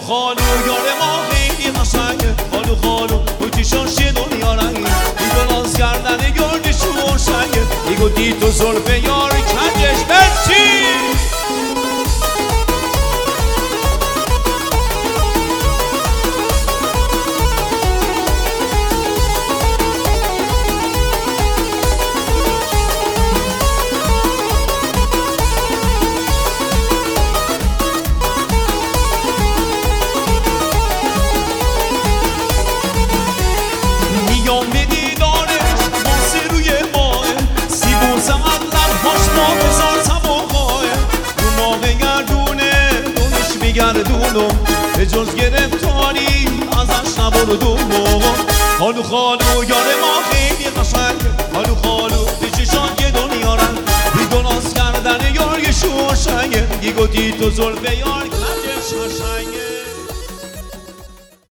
خالو یار ما خیلی قشنگه، خالو خالو بوتیشون شه دنیا رنگه، ایگو ناز کردن گردشو روشنگه، ایگو دید تو زلف یار کنجش برچی. میام به دیدارش واسه روی ماه، سیبون سمت لبهاش ما بزار تباقاه، رو ما بگردونه دونش بگردونم، به جز گرفتاری ازش نبردونم. خالو خالو یار ما خیلی قشنگه، خالو خالو به چشان یه دنیا رنگ، بیدو ناز کردن یار یه شوشنگه، ایگو دید تو زلف یار